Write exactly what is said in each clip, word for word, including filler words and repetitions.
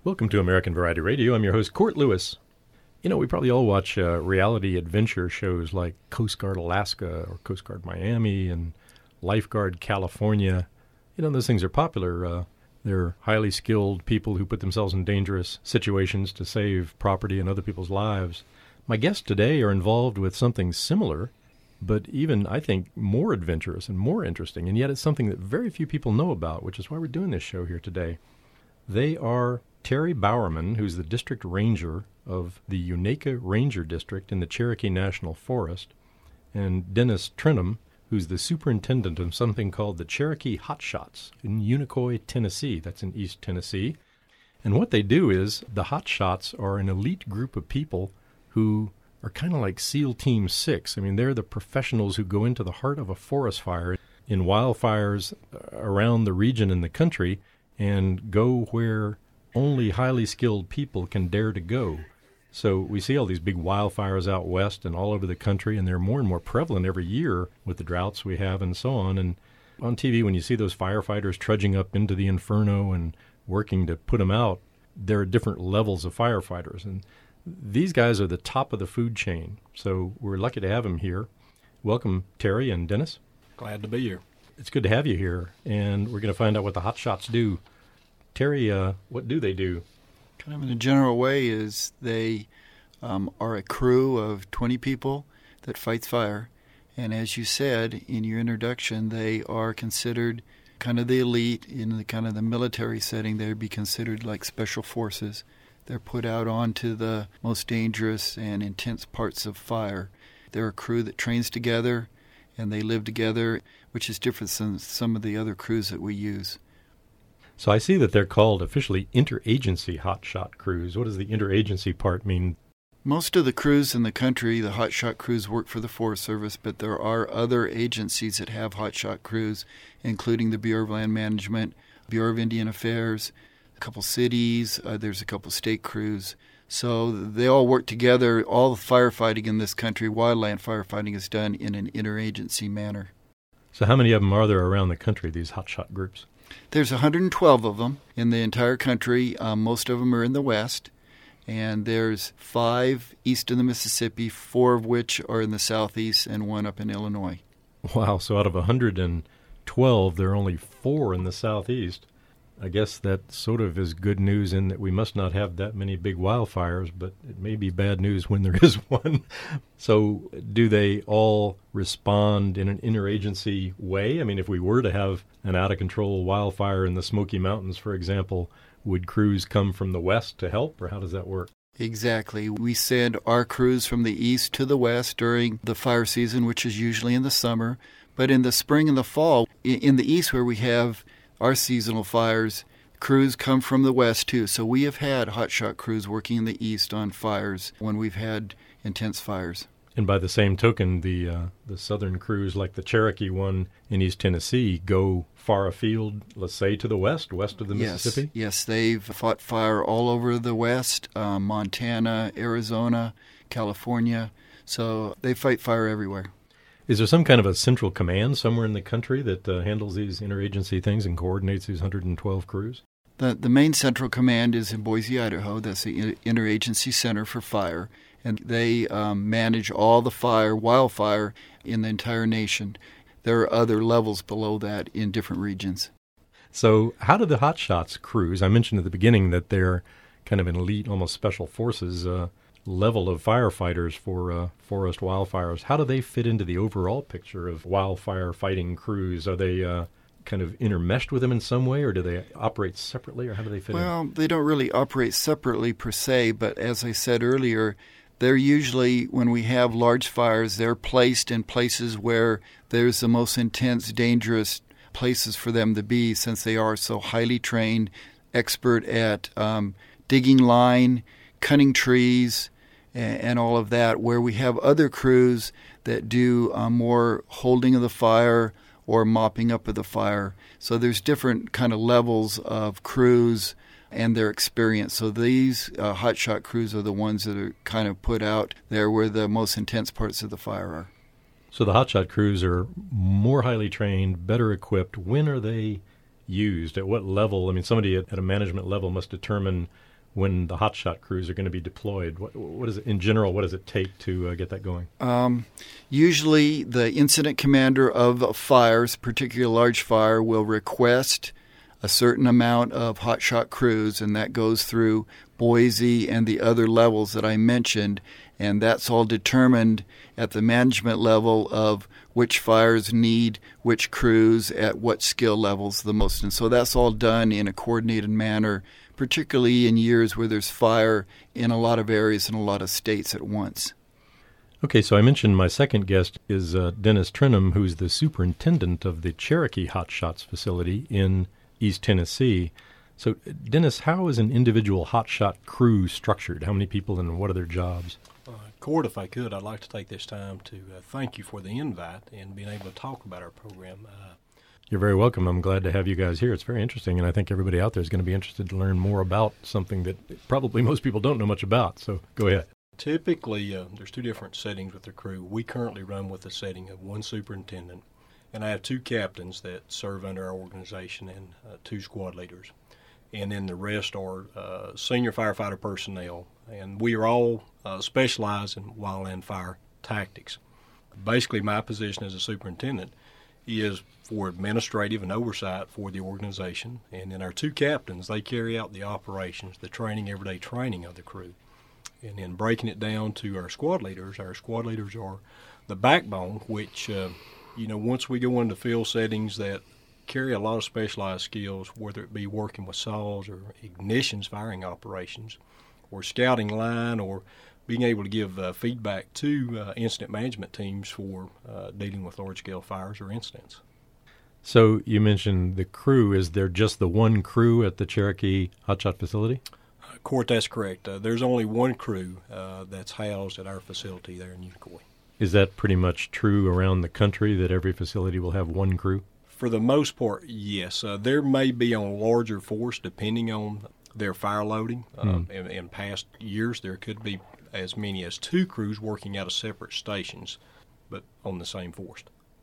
Welcome to American Variety Radio. I'm your host, Court Lewis. You know, we probably all watch uh, reality adventure shows like Coast Guard Alaska or Coast Guard Miami and Lifeguard California. You know, those things are popular. Uh, they're highly skilled people who put themselves in dangerous situations to save property and other people's lives. My guests today are involved with something similar, but even, I think, more adventurous and more interesting, and yet it's something that very few people know about, which is why we're doing this show here today. They are Terry Bowerman, who's the district ranger of the Unaka Ranger District in the Cherokee National Forest, and Dennis Trenum, who's the superintendent of something called the Cherokee Hotshots in Unicoi, Tennessee. That's in East Tennessee. And what they do is the Hotshots are an elite group of people who are kind of like SEAL Team six. I mean, they're the professionals who go into the heart of a forest fire in wildfires around the region and the country and go where only highly skilled people can dare to go. So we see all these big wildfires out west and all over the country, and they're more and more prevalent every year with the droughts we have and so on. And on T V, when you see those firefighters trudging up into the inferno and working to put them out, there are different levels of firefighters. And these guys are the top of the food chain. So we're lucky to have them here. Welcome, Terry and Dennis. Glad to be here. It's good to have you here, and we're going to find out what the Hotshots do. Terry, uh, what do they do? Kind of in a general way is they um, are a crew of twenty people that fights fire. And as you said in your introduction, they are considered kind of the elite in the kind of the military setting. They'd be considered like special forces. They're put out onto the most dangerous and intense parts of fire. They're a crew that trains together and they live together, which is different than some of the other crews that we use. So I see that they're called officially interagency hotshot crews. What does the interagency part mean? Most of the crews in the country, the hotshot crews, work for the Forest Service, but there are other agencies that have hotshot crews, including the Bureau of Land Management, Bureau of Indian Affairs, a couple cities, uh, there's a couple state crews. So they all work together. All the firefighting in this country, wildland firefighting, is done in an interagency manner. So how many of them are there around the country, these hotshot groups? There's one hundred twelve of them in the entire country. Um, most of them are in the West. And there's five east of the Mississippi, four of which are in the Southeast, and one up in Illinois. Wow, so out of one hundred twelve, there are only four in the Southeast. I guess that sort of is good news in that we must not have that many big wildfires, but it may be bad news when there is one. So do they all respond in an interagency way? I mean, if we were to have an out-of-control wildfire in the Smoky Mountains, for example, would crews come from the west to help, or how does that work? Exactly. We send our crews from the east to the west during the fire season, which is usually in the summer. But in the spring and the fall, in the east where we have our seasonal fires, crews come from the west too. So we have had hotshot crews working in the east on fires when we've had intense fires. And by the same token, the uh, the southern crews, like the Cherokee one in East Tennessee, go far afield, let's say to the west, west of the yes, Mississippi? Yes, they've fought fire all over the west, um, Montana, Arizona, California. So they fight fire everywhere. Is there some kind of a central command somewhere in the country that uh, handles these interagency things and coordinates these one hundred twelve crews? The the main central command is in Boise, Idaho. That's the Interagency Center for Fire. And they um, manage all the fire, wildfire, in the entire nation. There are other levels below that in different regions. So how do the Hotshots crews, I mentioned at the beginning that they're kind of an elite, almost special forces uh, level of firefighters for uh, forest wildfires. How do they fit into the overall picture of wildfire fighting crews? Are they uh, kind of intermeshed with them in some way, or do they operate separately, or how do they fit well, in? Well, they don't really operate separately per se, but as I said earlier, they're usually, when we have large fires, they're placed in places where there's the most intense, dangerous places for them to be, since they are so highly trained, expert at um, digging line, cutting trees, and, and all of that, where we have other crews that do uh, more holding of the fire or mopping up of the fire. So there's different kind of levels of crews and their experience. So these uh, hotshot crews are the ones that are kind of put out there where the most intense parts of the fire are. So the hotshot crews are more highly trained, better equipped. When are they used? At what level? I mean, somebody at, at a management level must determine when the hotshot crews are going to be deployed? What, what is it, in general, what does it take to uh, get that going? Um, usually the incident commander of fires, particularly a large fire, will request a certain amount of hotshot crews, and that goes through Boise and the other levels that I mentioned, and that's all determined at the management level of which fires need which crews at what skill levels the most. And so that's all done in a coordinated manner, particularly in years where there's fire in a lot of areas in a lot of states at once. Okay, so I mentioned my second guest is uh, Dennis Trenum, who's the superintendent of the Cherokee Hot Shots facility in East Tennessee. So, Dennis, how is an individual hotshot crew structured? How many people and what are their jobs? Uh, Court, if I could, I'd like to take this time to uh, thank you for the invite and being able to talk about our program. Uh, You're very welcome. I'm glad to have you guys here. It's very interesting, and I think everybody out there is going to be interested to learn more about something that probably most people don't know much about. So, go ahead. Typically, uh, there's two different settings with the crew. We currently run with a setting of one superintendent, and I have two captains that serve under our organization and uh, two squad leaders. And then the rest are uh, senior firefighter personnel, and we are all uh, specialized in wildland fire tactics. Basically, my position as a superintendent is for administrative and oversight for the organization, and then our two captains, they carry out the operations, the training, everyday training of the crew. And then breaking it down to our squad leaders, our squad leaders are the backbone, which, uh, you know, once we go into field settings that carry a lot of specialized skills, whether it be working with saws or ignitions firing operations or scouting line or being able to give uh, feedback to uh, incident management teams for uh, dealing with large-scale fires or incidents. So you mentioned the crew. Is there just the one crew at the Cherokee Hotshot facility? Uh, Court, that's correct. Uh, there's only one crew uh, that's housed at our facility there in Unicoi. Is that pretty much true around the country, that every facility will have one crew? For the most part, yes. Uh, there may be on larger force depending on their fire loading. Uh, mm. in, in past years, there could be as many as two crews working out of separate stations, but on the same force.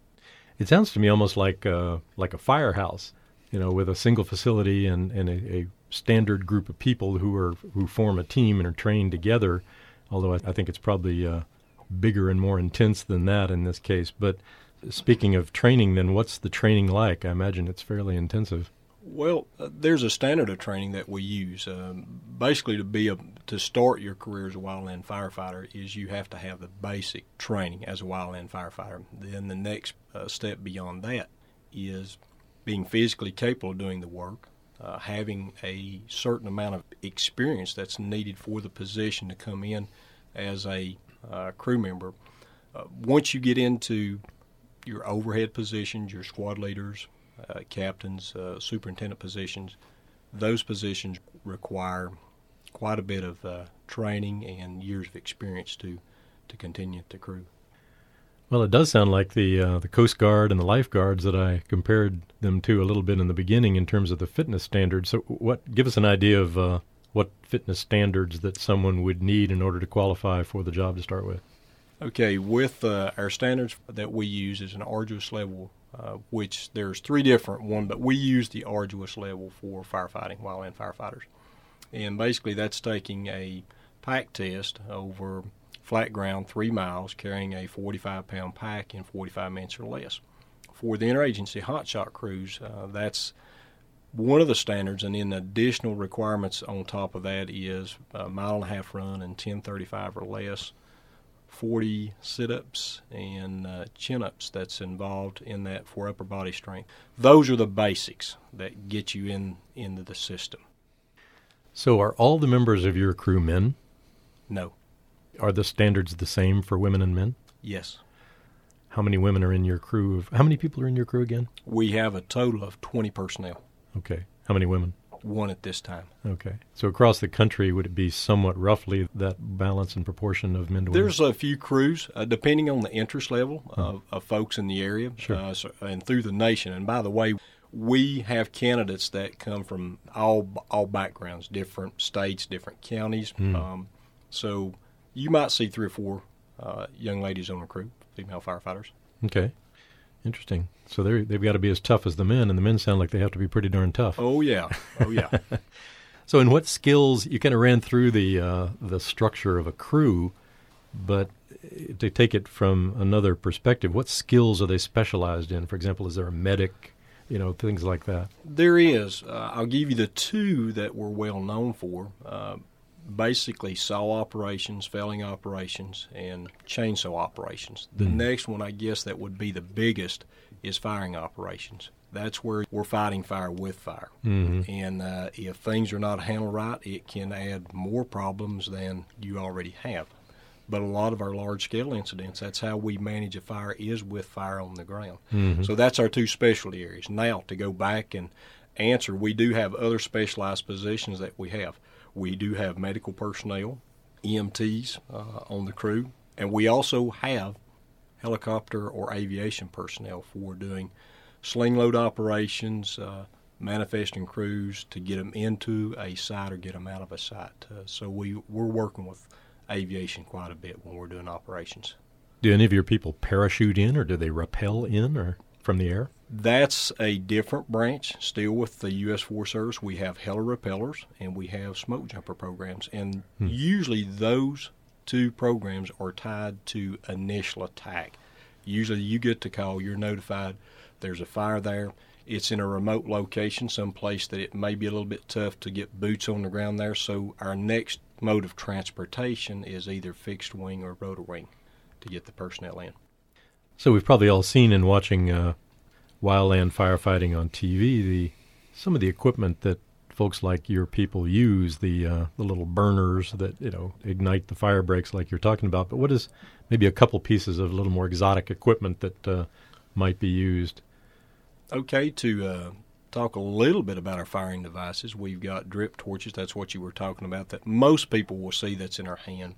It sounds to me almost like uh, like a firehouse, you know, with a single facility and, and a, a standard group of people who are who form a team and are trained together. Although I, I think it's probably uh, bigger and more intense than that in this case. But speaking of training, then what's the training like? I imagine it's fairly intensive. Well, uh, there's a standard of training that we use. Um, basically, to be a, to start your career as a wildland firefighter is you have to have the basic training as a wildland firefighter. Then the next uh, step beyond that is being physically capable of doing the work, uh, having a certain amount of experience that's needed for the position to come in as a uh, crew member. Uh, once you get into your overhead positions, your squad leaders, uh, captains, uh, superintendent positions, those positions require quite a bit of uh, training and years of experience to, to continue at the crew. Well, it does sound like the uh, the Coast Guard and the lifeguards that I compared them to a little bit in the beginning in terms of the fitness standards. So what, give us an idea of uh, what fitness standards that someone would need in order to qualify for the job to start with. Okay, with uh, our standards that we use is an arduous level, uh, which there's three different ones, but we use the arduous level for firefighting, wildland firefighters. And basically that's taking a pack test over flat ground three miles, carrying a forty-five pound pack in forty-five minutes or less. For the interagency hotshot crews, uh, that's one of the standards, and then additional requirements on top of that is a mile and a half run in ten thirty-five or less, forty sit-ups and uh, chin-ups that's involved in that for upper body strength. Those are the basics that get you in into the system. So are all the members of your crew men? No. Are the standards the same for women and men? Yes. How many women are in your crew? Of, how many people are in your crew again? We have a total of twenty personnel. Okay. How many women? One at this time. Okay. So across the country, would it be somewhat roughly that balance and proportion of men to women? There's a few crews, uh, depending on the interest level oh. of, of folks in the area, sure. uh, so, and through the nation. And by the way, we have candidates that come from all all backgrounds, different states, different counties. Mm. Um, so you might see three or four uh, young ladies on the crew, female firefighters. Okay. Interesting. So they they've got to be as tough as the men, and the men sound like they have to be pretty darn tough. Oh, yeah. Oh, yeah. So in what skills, you kind of ran through the uh, the structure of a crew, but to take it from another perspective, what skills are they specialized in? For example, is there a medic, you know, things like that? There is. Uh, I'll give you the two that we're well known for. Uh, basically saw operations, felling operations, and chainsaw operations. The Mm. next one, I guess, that would be the biggest is firing operations. That's where we're fighting fire with fire. Mm-hmm. And uh, if things are not handled right, it can add more problems than you already have. But a lot of our large-scale incidents, that's how we manage a fire, is with fire on the ground. Mm-hmm. So that's our two specialty areas. Now, to go back and answer, we do have other specialized positions that we have. We do have medical personnel, E M Ts uh, on the crew, and we also have helicopter or aviation personnel for doing sling load operations, uh, manifesting crews to get them into a site or get them out of a site. Uh, so we, we're working with aviation quite a bit when we're doing operations. Do any of your people parachute in, or do they rappel in, or from the air? That's a different branch. Still with the U S Forest Service, we have heli-repellers and we have smoke jumper programs. And Hmm. usually those two programs are tied to initial attack. Usually you get the call, you're notified there's a fire there. It's in a remote location, someplace that it may be a little bit tough to get boots on the ground there. So our next mode of transportation is either fixed wing or rotor wing to get the personnel in. So we've probably all seen in watching uh, wildland firefighting on T V the some of the equipment that folks like your people use, the uh, the little burners that, you know, ignite the fire breaks like you're talking about. But what is maybe a couple pieces of a little more exotic equipment that uh, might be used? Okay, to uh, talk a little bit about our firing devices, we've got drip torches. That's what you were talking about, that most people will see that's in our hand.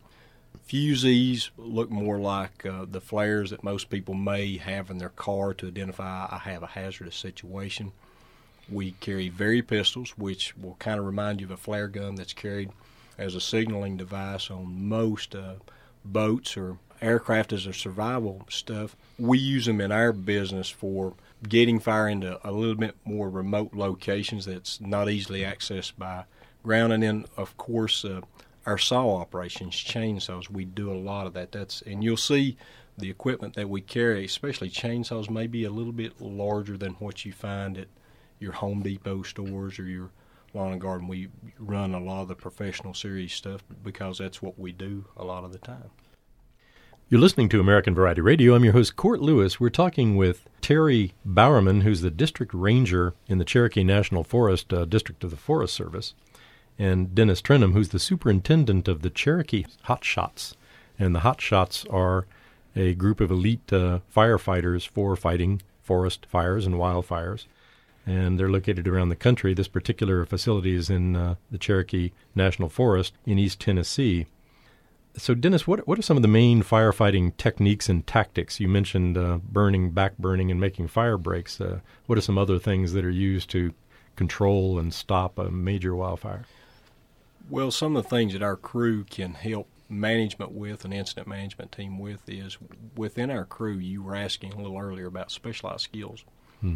Fusees look more like uh, the flares that most people may have in their car to identify I have a hazardous situation. We carry Very pistols, which will kind of remind you of a flare gun that's carried as a signaling device on most uh, boats or aircraft as a survival stuff. We use them in our business for getting fire into a little bit more remote locations that's not easily accessed by ground. And then, of course, uh, our saw operations, chainsaws, we do a lot of that. That's and you'll see the equipment that we carry, especially chainsaws, may be a little bit larger than what you find at your Home Depot stores or your lawn and garden. We run a lot of the professional series stuff because that's what we do a lot of the time. You're listening to American Variety Radio. I'm your host, Court Lewis. We're talking with Terry Bowerman, who's the district ranger in the Cherokee National Forest, uh, District of the Forest Service, and Dennis Trenum, who's the superintendent of the Cherokee Hot Shots. And the Hot Shots are a group of elite uh, firefighters for fighting forest fires and wildfires. And they're located around the country. This particular facility is in uh, the Cherokee National Forest in East Tennessee. So, Dennis, what what are some of the main firefighting techniques and tactics? You mentioned uh, burning, back burning, and making fire breaks. Uh, what are some other things that are used to control and stop a major wildfire? Well, some of the things that our crew can help management with, an incident management team with, is within our crew, you were asking a little earlier about specialized skills. Hmm.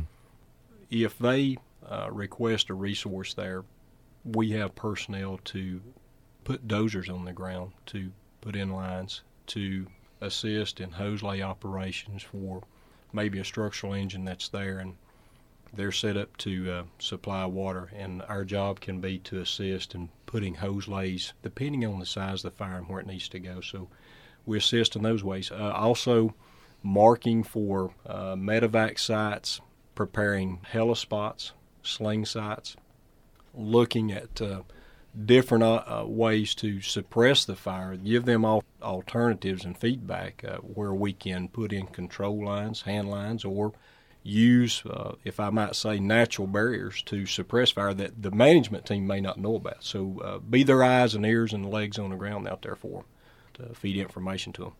If they uh, request a resource there, we have personnel to put dozers on the ground, to put in lines, to assist in hose lay operations for maybe a structural engine that's there, and they're set up to uh, supply water, and our job can be to assist in putting hose lays, depending on the size of the fire and where it needs to go. So we assist in those ways. Uh, also, marking for uh, medevac sites, preparing heli spots, sling sites, looking at uh, different uh, ways to suppress the fire, give them all alternatives and feedback uh, where we can put in control lines, hand lines, or use, uh, if I might say, natural barriers to suppress fire that the management team may not know about. So uh, be their eyes and ears and legs on the ground out there for them to feed information to them.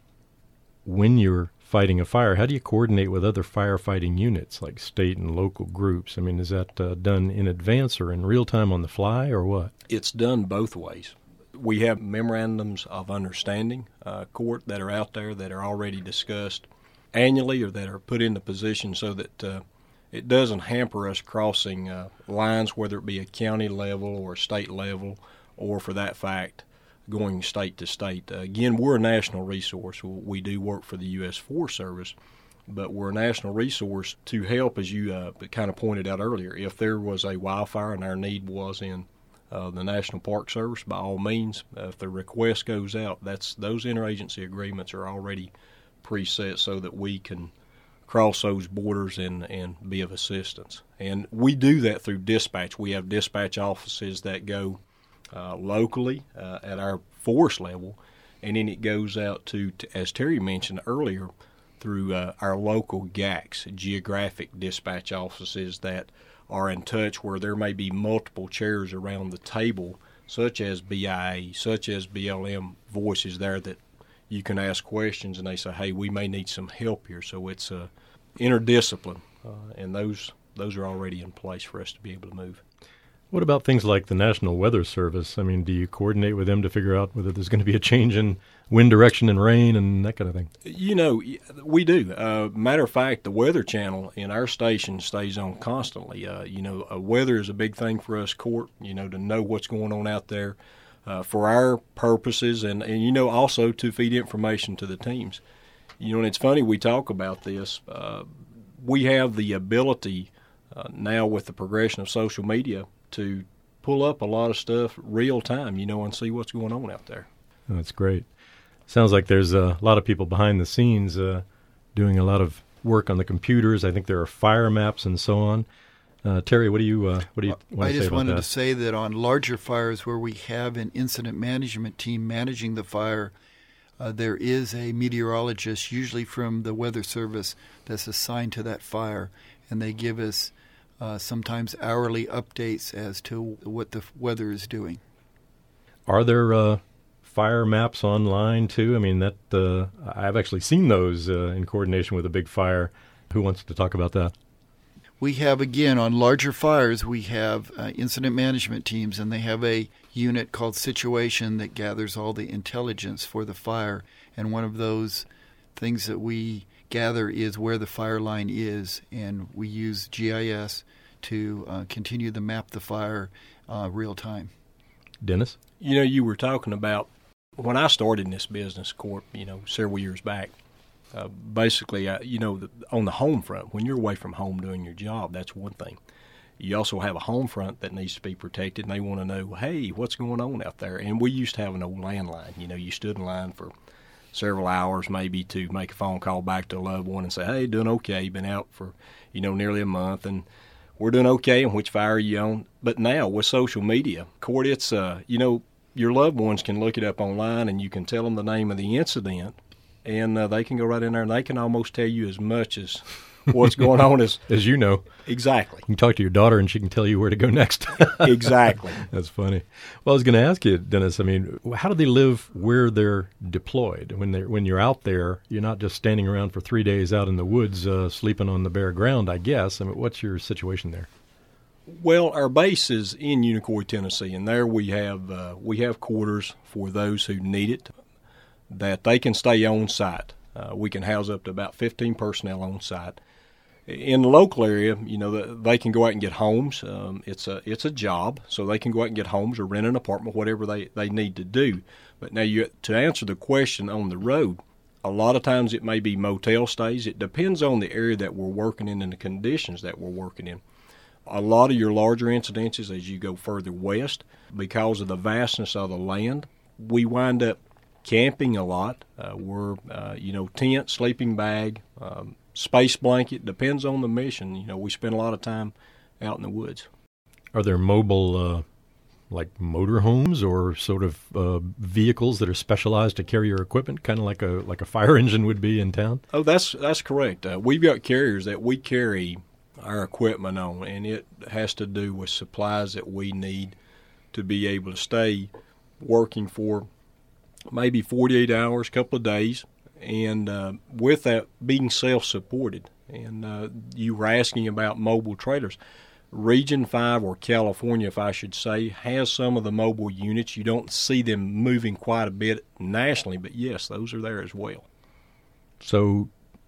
When you're fighting a fire, how do you coordinate with other firefighting units, like state and local groups? I mean, is that uh, done in advance or in real time on the fly, or what? It's done both ways. We have memorandums of understanding, uh, court, that are out there that are already discussed annually or that are put into position so that uh, it doesn't hamper us crossing uh, lines, whether it be a county level or a state level, or for that fact, going state to state. Uh, again, we're a national resource. We do work for the U S Forest Service, but we're a national resource to help, as you uh, kind of pointed out earlier. If there was a wildfire and our need was in uh, the National Park Service, by all means, uh, if the request goes out, that's those interagency agreements are already preset so that we can cross those borders and, and be of assistance. And we do that through dispatch. We have dispatch offices that go uh, locally uh, at our force level, and then it goes out to, to as Terry mentioned earlier, through uh, our local G A Cs, geographic dispatch offices that are in touch where there may be multiple chairs around the table, such as B I A, such as B L M voices there that you can ask questions and they say, hey, we may need some help here. So it's a interdiscipline, uh, and those those are already in place for us to be able to move. What about things like the National Weather Service? I mean, do you coordinate with them to figure out whether there's going to be a change in wind direction and rain and that kind of thing? You know, we do. Uh, matter of fact, the Weather Channel in our station stays on constantly. Uh, you know, uh, weather is a big thing for us, Court, you know, to know what's going on out there uh, for our purposes and, and, you know, also to feed information to the teams. You know, and it's funny we talk about this. Uh, we have the ability uh, now with the progression of social media to pull up a lot of stuff real time, you know, and see what's going on out there. Oh, that's great. Sounds like there's a lot of people behind the scenes uh, doing a lot of work on the computers. I think there are fire maps and so on. Uh, Terry, what do you uh, what do you want I to say just about wanted that? to say that on larger fires where we have an incident management team managing the fire, uh, there is a meteorologist, usually from the Weather Service, that's assigned to that fire, and they give us Uh, sometimes hourly updates as to what the weather is doing. Are there uh, fire maps online too? I mean, that uh, I've actually seen those uh, in coordination with a big fire. Who wants to talk about that? We have, again, on larger fires, we have uh, incident management teams, and they have a unit called Situation that gathers all the intelligence for the fire. And one of those things that we gather is where the fire line is, and we use G I S to uh, continue to map the fire uh, real time. Dennis? You know, you were talking about when I started in this business, Court, you know, several years back, uh, basically, uh, you know, the, on the home front, when you're away from home doing your job, that's one thing. You also have a home front that needs to be protected, and they want to know, hey, what's going on out there? And we used to have an old landline. You know, you stood in line for several hours maybe to make a phone call back to a loved one and say, hey, doing okay, been out for, you know, nearly a month, and we're doing okay, and which fire are you on? But now with social media, Court, it's, uh, you know, your loved ones can look it up online and you can tell them the name of the incident, and uh, they can go right in there and they can almost tell you as much as what's going on as as you know. Exactly. You can talk to your daughter and she can tell you where to go next. Exactly. That's funny. Well, I was going to ask you, Dennis, I mean, how do they live where they're deployed? When they when you're out there, you're not just standing around for three days out in the woods uh, sleeping on the bare ground, I guess. I mean, what's your situation there? Well, our base is in Unicoi, Tennessee, and there we have uh, we have quarters for those who need it, that they can stay on site. Uh, we can house up to about fifteen personnel on site. In the local area, you know, they can go out and get homes. Um, it's a it's a job, so they can go out and get homes or rent an apartment, whatever they, they need to do. But now, you to answer the question on the road, a lot of times it may be motel stays. It depends on the area that we're working in and the conditions that we're working in. A lot of your larger incidences, as you go further west, because of the vastness of the land, we wind up camping a lot. Uh, we're, uh, you know, tent, sleeping bag, um, space blanket, depends on the mission. You know, we spend a lot of time out in the woods. Are there mobile, uh, like motorhomes or sort of uh, vehicles that are specialized to carry your equipment, kind of like a like a fire engine would be in town? Oh, that's that's correct. Uh, we've got carriers that we carry our equipment on, and it has to do with supplies that we need to be able to stay working for maybe forty-eight hours, a couple of days, and uh, with that being self-supported. And uh, you were asking about mobile trailers. Region five, or California, if I should say, has some of the mobile units. You don't see them moving quite a bit nationally, but yes, those are there as well. So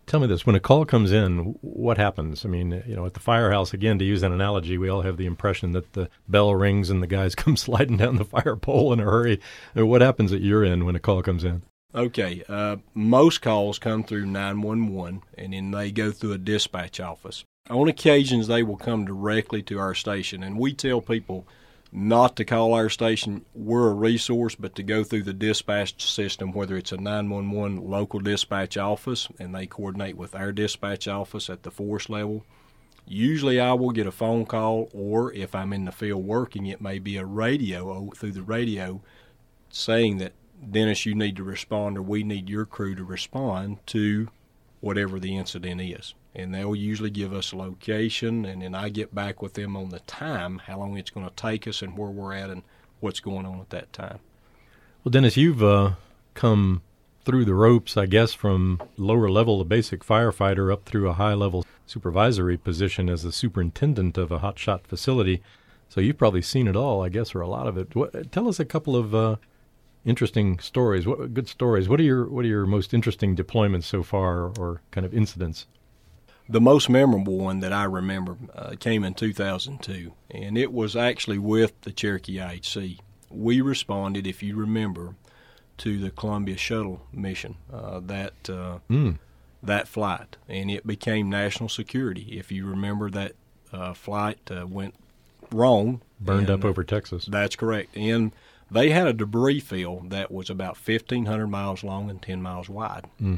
Tell me this, when a call comes in, what happens? I mean, you know, at the firehouse, again, to use an analogy, we all have the impression that the bell rings and the guys come sliding down the fire pole in a hurry. What happens at your end when a call comes in? Okay, uh, most calls come through nine one one, and then they go through a dispatch office. On occasions, they will come directly to our station, and we tell people not to call our station. We're a resource, but to go through the dispatch system, whether it's a nine one one local dispatch office, and they coordinate with our dispatch office at the force level. Usually I will get a phone call, or if I'm in the field working, it may be a radio through the radio saying that, Dennis, you need to respond, or we need your crew to respond to whatever the incident is. And they'll usually give us a location, and then I get back with them on the time, how long it's going to take us and where we're at and what's going on at that time. Well, Dennis, you've uh, come through the ropes, I guess, from lower level, the basic firefighter, up through a high-level supervisory position as the superintendent of a hotshot facility. So you've probably seen it all, I guess, or a lot of it. What, tell us a couple of uh, interesting stories, what, good stories. What are your what are your most interesting deployments so far, or kind of incidents? The most memorable one that I remember uh, came in two thousand two, and it was actually with the Cherokee I H C. We responded, if you remember, to the Columbia Shuttle mission, uh, that uh, mm. that flight, and it became national security. If you remember, that uh, flight uh, went wrong. Burned and, up over Texas. That's correct. And they had a debris field that was about fifteen hundred miles long and ten miles wide. Mm.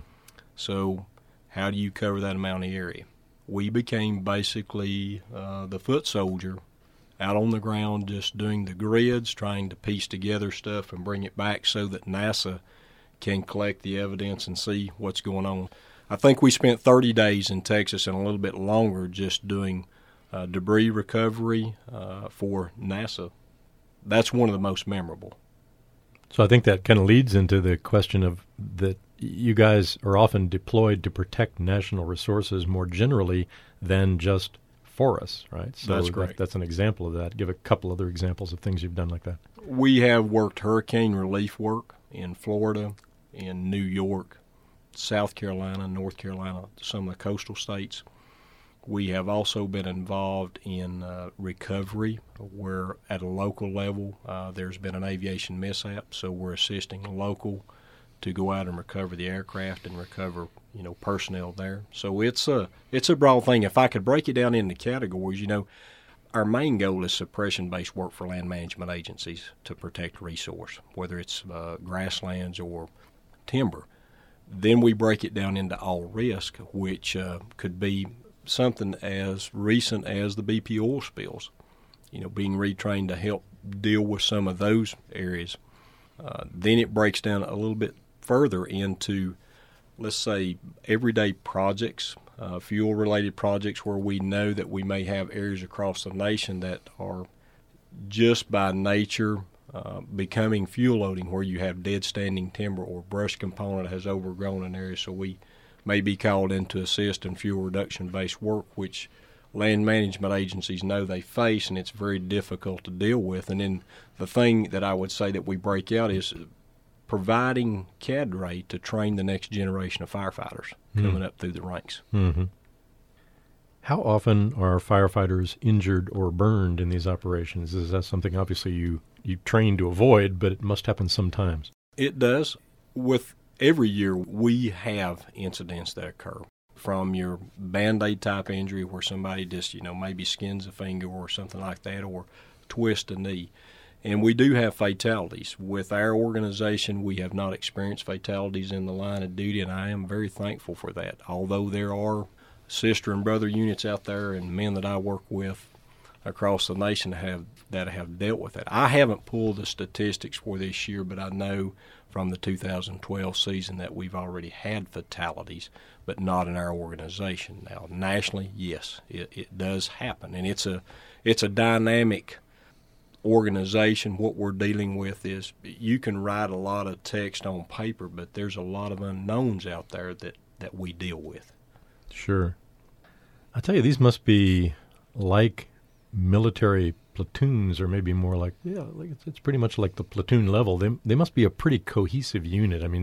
So how do you cover that amount of area? We became basically uh, the foot soldier out on the ground, just doing the grids, trying to piece together stuff and bring it back so that NASA can collect the evidence and see what's going on. I think we spent thirty days in Texas and a little bit longer just doing uh, debris recovery uh, for NASA. That's one of the most memorable. So I think that kind of leads into the question of that you guys are often deployed to protect national resources more generally than just forests, right? So that's correct. That, that's an example of that. Give a couple other examples of things you've done like that. We have worked hurricane relief work in Florida, in New York, South Carolina, North Carolina, some of the coastal states. We have also been involved in uh, recovery, where at a local level uh, there's been an aviation mishap, so we're assisting local to go out and recover the aircraft and recover, you know, personnel there. So it's a it's a broad thing. If I could break it down into categories, you know, our main goal is suppression-based work for land management agencies to protect resource, whether it's uh, grasslands or timber. Then we break it down into all risk, which uh, could be something as recent as the B P oil spills, you know, being retrained to help deal with some of those areas. Uh, then it breaks down a little bit further into, let's say, everyday projects, uh, fuel-related projects where we know that we may have areas across the nation that are just by nature uh, becoming fuel loading, where you have dead standing timber or brush component has overgrown an area, so we may be called in to assist in fuel reduction-based work, which land management agencies know they face, and it's very difficult to deal with. And then the thing that I would say that we break out is providing cadre to train the next generation of firefighters mm. coming up through the ranks. Mm-hmm. How often are firefighters injured or burned in these operations? Is that something obviously you, you train to avoid, but it must happen sometimes? It does. With every year we have incidents that occur, from your Band-Aid type injury where somebody just, you know, maybe skins a finger or something like that, or twist a knee. And we do have fatalities. With our organization, we have not experienced fatalities in the line of duty, and I am very thankful for that. Although there are sister and brother units out there and men that I work with across the nation have that have dealt with it. I haven't pulled the statistics for this year, but I know from the two thousand twelve season that we've already had fatalities, but not in our organization. Now, nationally, yes, it, it does happen, and it's a it's a dynamic organization. What we're dealing with is you can write a lot of text on paper, but there's a lot of unknowns out there that, that we deal with. Sure. I tell you, these must be like military platoons, or maybe more like, yeah, like it's, it's pretty much like the platoon level. They they must be a pretty cohesive unit. I mean,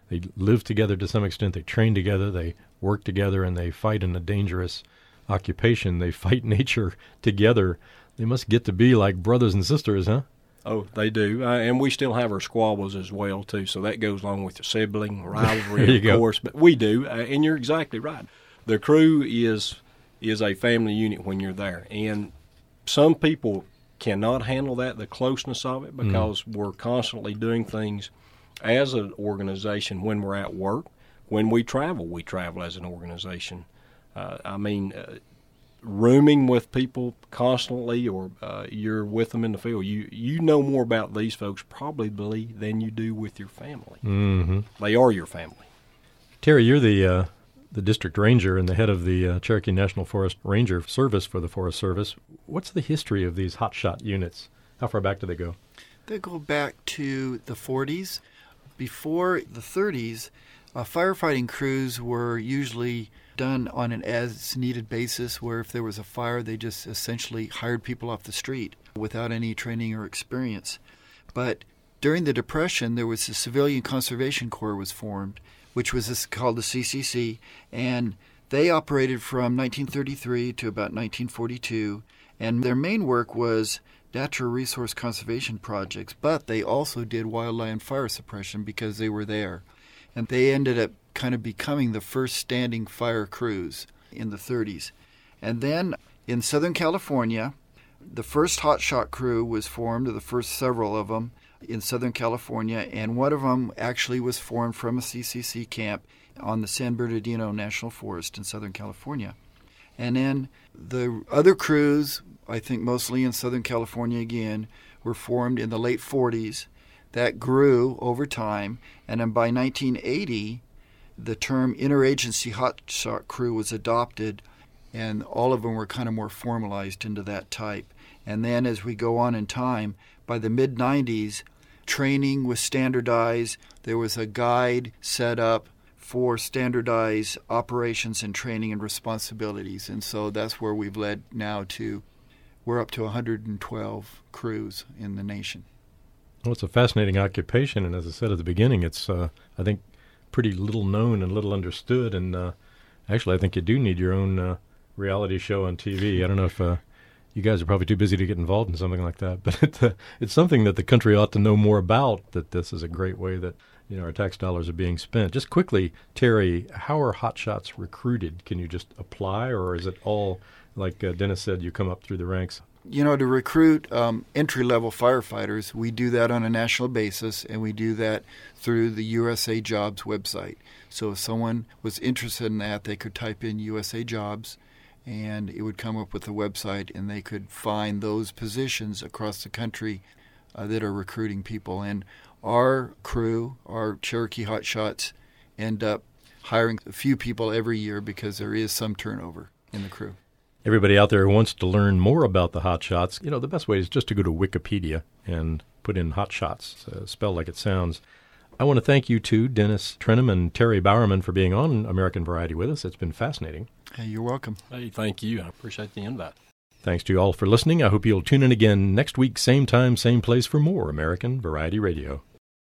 they live together to some extent, they train together, they work together, and they fight in a dangerous occupation. They fight nature together. They must get to be like brothers and sisters, huh? Oh, they do. Uh, and we still have our squabbles as well, too. So that goes along with the sibling There rivalry, you of go. course. But we do. Uh, and you're exactly right. The crew is is a family unit when you're there. And some people cannot handle that, the closeness of it, because mm. we're constantly doing things as an organization when we're at work. When we travel, we travel as an organization. Uh, I mean, uh, rooming with people constantly, or uh, you're with them in the field, you you know more about these folks probably than you do with your family. Mm-hmm. They are your family. Terry, you're the uh, the district ranger and the head of the uh, Cherokee National Forest Ranger Service for the Forest Service. What's the history of these hotshot units? How far back do they go? They go back to the forties. Before the thirties, uh, firefighting crews were usually done on an as-needed basis, where if there was a fire, they just essentially hired people off the street without any training or experience. But during the Depression, there was the Civilian Conservation Corps was formed, which was this, called the C C C, and they operated from nineteen thirty-three to about nineteen forty-two, and their main work was natural resource conservation projects, but they also did wildland fire suppression because they were there. And they ended up kind of becoming the first standing fire crews in the thirties. And then in Southern California, the first hotshot crew was formed, or the first several of them, in Southern California, and one of them actually was formed from a C C C camp on the San Bernardino National Forest in Southern California. And then the other crews, I think mostly in Southern California again, were formed in the late forties. That grew over time, and then by nineteen eighty, the term interagency hotshot crew was adopted, and all of them were kind of more formalized into that type. And then as we go on in time, by the mid nineties, training was standardized. There was a guide set up for standardized operations and training and responsibilities. And so that's where we've led now to, we're up to one hundred twelve crews in the nation. Well, it's a fascinating occupation, and as I said at the beginning, it's, uh, I think, pretty little known and little understood. And uh, actually, I think you do need your own uh, reality show on T V. I don't know if uh, you guys are probably too busy to get involved in something like that, but it, uh, it's something that the country ought to know more about, that this is a great way that, you know, our tax dollars are being spent. Just quickly, Terry, how are hotshots recruited? Can you just apply, or is it all, like uh, Dennis said, you come up through the ranks? You know, to recruit um, entry-level firefighters, we do that on a national basis, and we do that through the U S A Jobs website. So if someone was interested in that, they could type in U S A Jobs, and it would come up with a website, and they could find those positions across the country uh, that are recruiting people. And our crew, our Cherokee Hotshots, end up hiring a few people every year because there is some turnover in the crew. Everybody out there who wants to learn more about the hotshots, you know, the best way is just to go to Wikipedia and put in hotshots, uh, spelled like it sounds. I want to thank you two, Dennis Trenum and Terry Bowerman, for being on American Variety with us. It's been fascinating. Hey, you're welcome. Hey, thank you. I appreciate the invite. Thanks to you all for listening. I hope you'll tune in again next week, same time, same place, for more American Variety Radio.